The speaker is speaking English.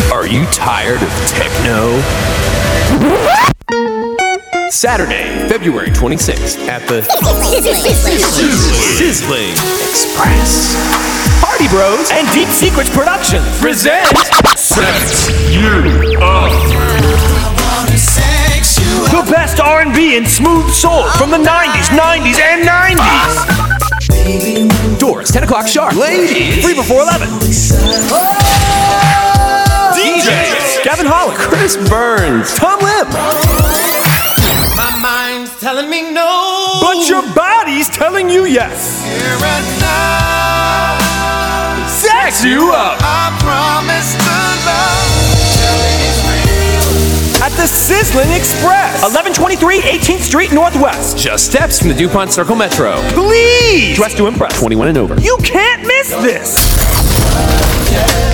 Are you tired of techno? Saturday, February 26th at the Sizzling Express. Party Bros and Deep Secrets Productions present Sex You Up. The best R&B and smooth soul from the 90s, and 90s. Doors, 10 o'clock sharp. Ladies, free before 11. DJs, Gavin Holland, Chris Burns, Tom Lim. My mind's telling me no, But your body's telling you yes. here and now. Sex You Up. I promise to love. Tell me it's real. At the Sizzling Express, 1123 18th Street Northwest. Just steps from the DuPont Circle Metro. Please! Dress to impress. 21 and over. You can't miss this!